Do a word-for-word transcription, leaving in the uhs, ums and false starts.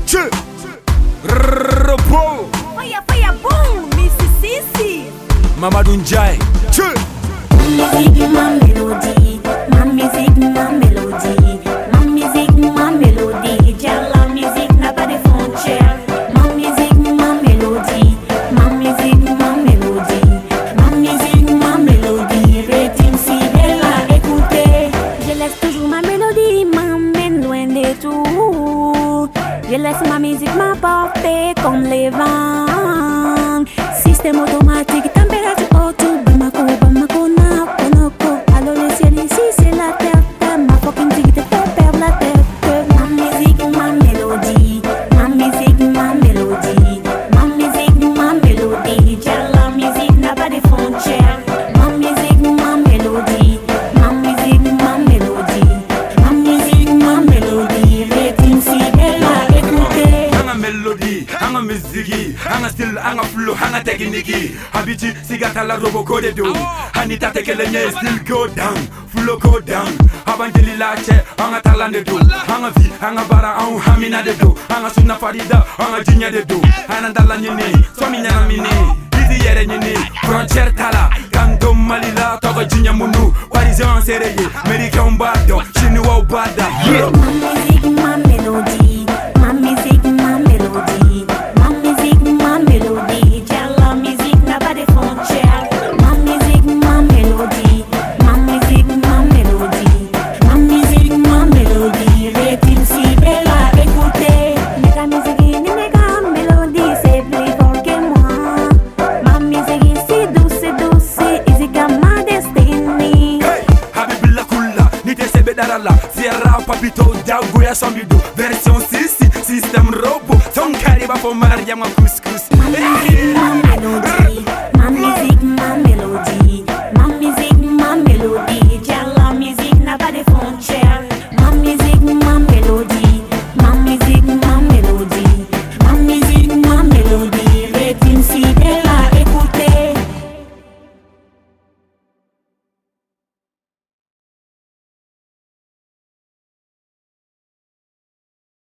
Che Repos Fire, fire, boom, Mississippi. Mamadou Ndiaye. Che Ma musique, ma mélodie. Ma musique, ma mélodie. Ma musique, ma mélodie. Car la musique n'a pas de frontières. Ma musique, ma mélodie. Ma musique, ma mélodie. Ma musique, ma mélodie. Rythme si belle à écouter. Je laisse toujours ma mélodie m'emmène loin de tout. Je laisse ma musique m'apporter comme les vents. Système automatique, température autour. Bamako, Bamako, Nako, Nako. Alors le ciel ici c'est la terre. Ma fucking musique te fait perdre la tête. Ma musique, ma mélodie. Ma musique, ma mélodie. Ma musique, ma mélodie. Car la musique n'a pas de frontières. Ma musique, ma mélodie. Ma musique, ma mélodie. Ma musique, ma mélodie. Rythme si belle à écouter. Anga melody, anga musique, anga style, anga flow, anga technique. Habitude, sigata la robo code do. Anita take le nye still go down, flow go down. Abangeli la che, anga talande do. Anga vi, anga bara, anga hamina de do. Anga suna farida, anga jinya de do. Anandala nyini, somi nyana mini. Easy yere nyini, frontière tala. Kanto malila, togo jinya munu. Parisien sereye, Americain bado, chinois bada. Yeah. Ma musique, ma mélodie. Ma musique, ma mélodie. Ma musique, ma mélodie. Car la musique n'a pas de frontières. Ma musique, ma mélodie. Ma musique, ma mélodie. Ma musique, ma mélodie. Rythme si belle à écouter. Mais ta musique est une grande mélodie, c'est plus fort que moi. Ma musique est si douce, douce, easy comme ma destinée. Hey, Habibilla Kula, Nite Sebe Darala, Sierra Papito, Dagoya Sambido, version six, système robot, son calibre pour Mariama Couscous. Ma musique, ma mélodie.